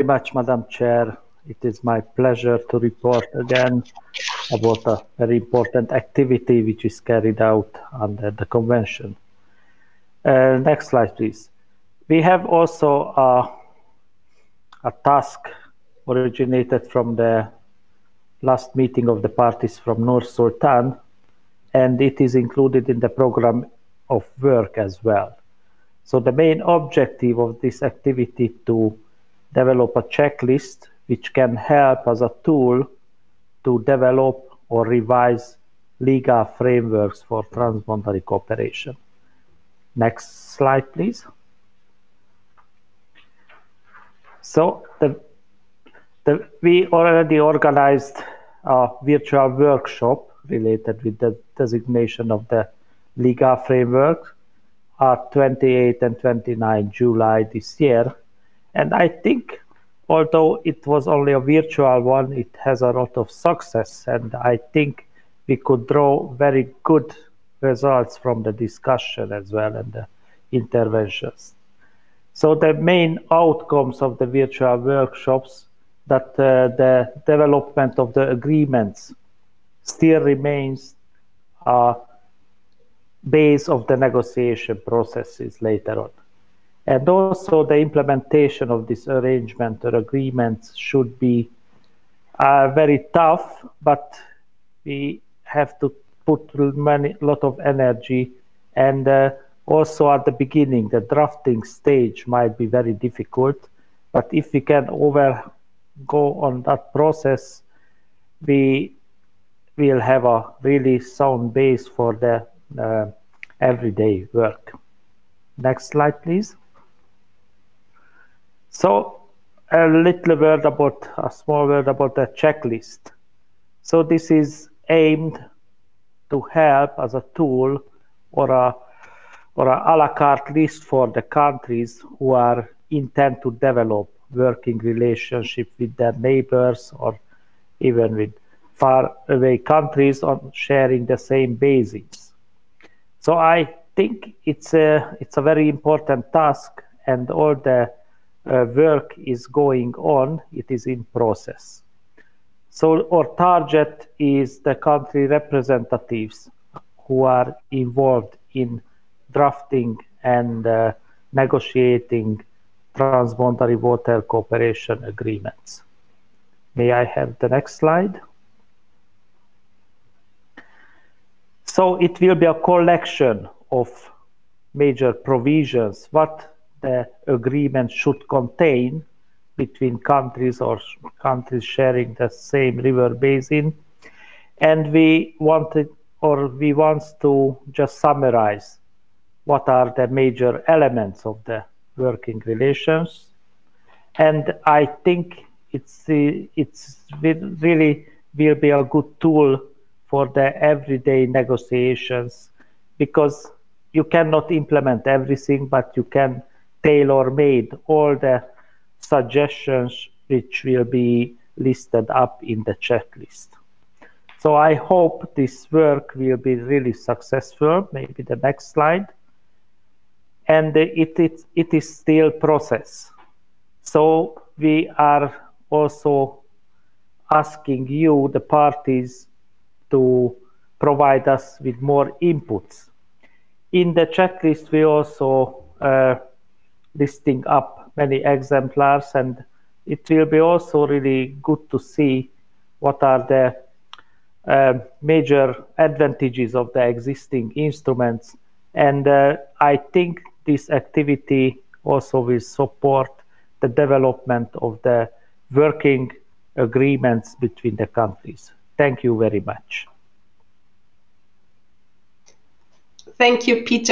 much, Madam Chair. It is my pleasure to report again about a very important activity which is carried out under the Convention. Next slide, please. We have also a task originated from the last meeting of the parties from North Sultan, and it is included in the program of work as well. So the main objective of this activity to develop a checklist which can help as a tool to develop or revise legal frameworks for transboundary cooperation. Next slide, please. So we already organized a virtual workshop related with the designation of the legal framework at 28 and 29 July this year. And I think, although it was only a virtual one, it has a lot of success. And I think we could draw very good results from the discussion as well and the interventions. So the main outcomes of the virtual workshops that the development of the agreements still remains a base of the negotiation processes later on. And also the implementation of this arrangement or agreements should be very tough, but we have to put a lot of energy, and also at the beginning, the drafting stage might be very difficult, but if we can go on that process, we will have a really sound base for the everyday work. Next slide, please. So a small word about the checklist. So this is aimed to help as a tool or a la carte list for the countries who intend to develop working relationship with their neighbors or even with far away countries on sharing the same bases. So I think it's a very important task, and all the work is going on, it is in process. So our target is the country representatives who are involved in drafting and negotiating transboundary water cooperation agreements. May I have the next slide? So it will be a collection of major provisions, what the agreement should contain between countries or countries sharing the same river basin. And we want to just summarize what are the major elements of the working relations. And I think it's really will be a good tool for the everyday negotiations, because you cannot implement everything, but you can tailor-made all the suggestions which will be listed up in the checklist. So I hope this work will be really successful. Maybe the next slide. And it is still process. So we are also asking you, the parties, to provide us with more inputs. In the checklist, we also listing up many exemplars, and it will be also really good to see what are the major advantages of the existing instruments. And I think this activity also will support the development of the working agreements between the countries. Thank you very much. Thank you, Peter.